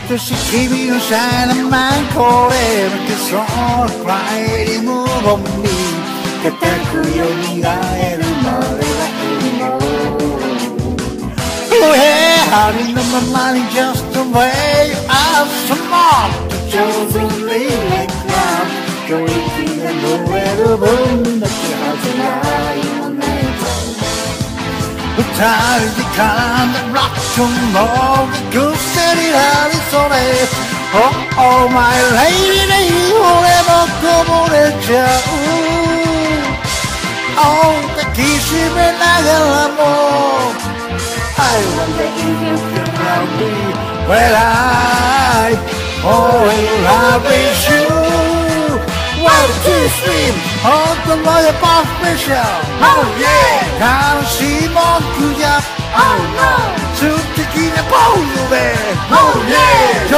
し君のシャイなマンこれ見てそうくらいに無言に固く蘇るまではいいの Oh yeah ありのままに just the way you are so much to choosily make love 今日息が乗れる分だけ恥じないもね二人で絡んでロックンロール癖になりそれ Oh, oh my lady で俺もこぼれちゃう Oh 抱きしめながらも I wonder if you can love me when I fall in love with you One, two, three 本当のやっぱスペシャル Oh yeah 悲しい文句じゃ Oh no 素敵なポーズで Oh yeah